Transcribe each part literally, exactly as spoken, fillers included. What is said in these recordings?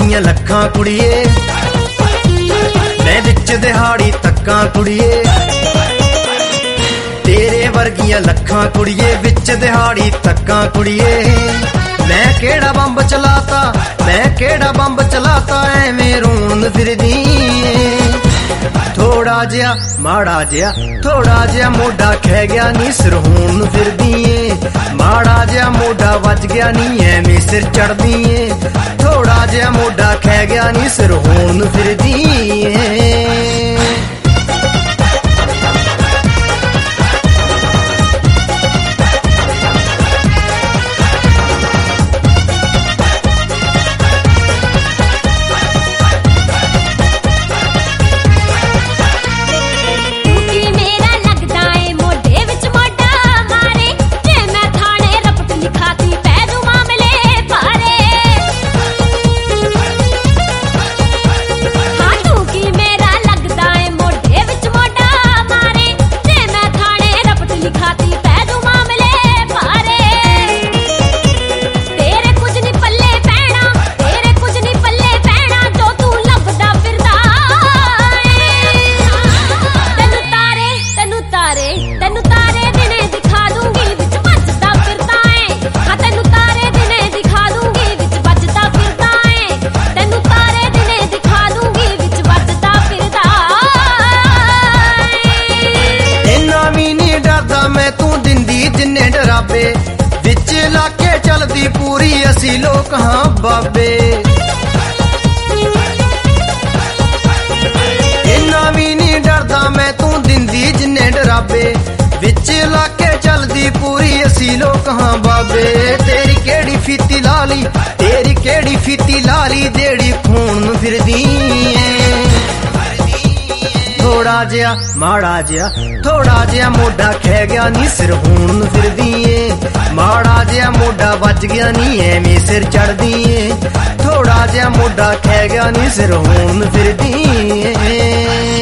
वर्गियां लखां कुड़िए मैं विच दिहाड़ी तक्कां कुड़िए तेरे वर्गियां लखां कुड़िए विच दिहाड़ी तक्कां कुड़िए मैं केड़ा बंब चलाता मैं केड़ा बंब चलाता एवें रोन फिरदी थोड़ा जिहा माड़ा जिहा थोड़ा जिहा मोढा खै गया नी सिर होण फिरदी माड़ा जिहा मोढा वज गया नी एवें सिर चढ़दी थोड़ा जिहा मोढा खै गया नी सिर होण फिरदी विच लाके चलदी पूरी असी लोग हाँ बाबे इन्ना भी नहीं डरदा मैं तू दिंदी जिन्ने डराबे विच लाके चलदी पूरी असी लोग हाँ बाबे तेरी केड़ी फीती लाली तेरी केड़ी फीती लाली जेड़ी खून फिरदी थोड़ा जिहा माड़ा जिहा थोड़ा जिहा मोढा खै गया नी सिर होण फिरदी माड़ा जिहा मोढा वज गया नी एवें सिर चढ़दी थोड़ा जिहा मोढा खै गया नी सिर होण फिरदी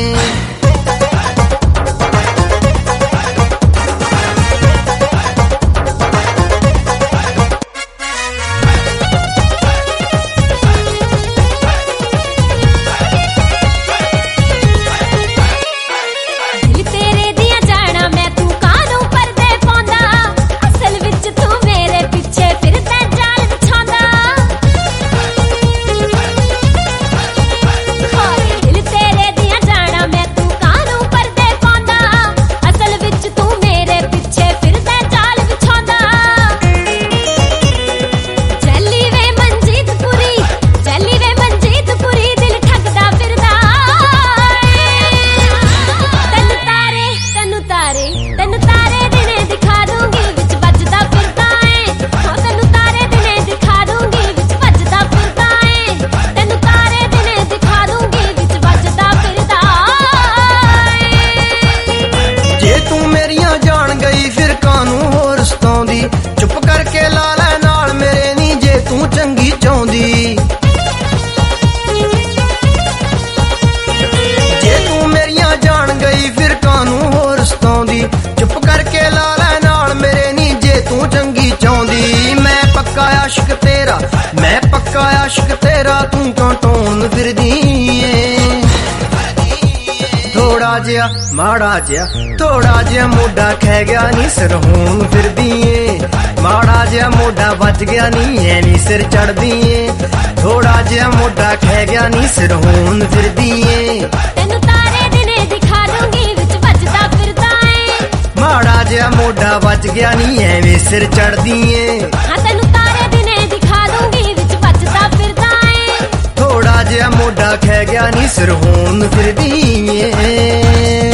चुप करके ला लै नाल मेरे नी जे तू चंगी चाहुंदी जे तू मेरियां जान गई फिर कानू होर सताउंदी चुप करके ला लै नाल मेरे नी जे तू चंगी चाहुंदी मैं पक्का आशिक तेरा मैं पक्का आशिक तेरा तू क्यों टोन फिरदी थोड़ा जिहा माड़ा जिहा थोड़ा जिहा मोढा खै गया नी सिर होण फिरदी माड़ा जिहा मोढा वज गया नी एवें सिर चढ़दी थोड़ा जिहा मोढा खै गया नी सिर होण फिरदी तैनू तारे दिने दिखा दूंगी विच वजदा फिरदा ऐ माड़ा जिहा मोढा वज गया नी एवें सिर चढ़दी हां तैनू तारे दिने दिखा दूंगी विच वजदा फिरदा ऐ थोड़ा जिहा मोढा खै गया नी सिर होण फिरदी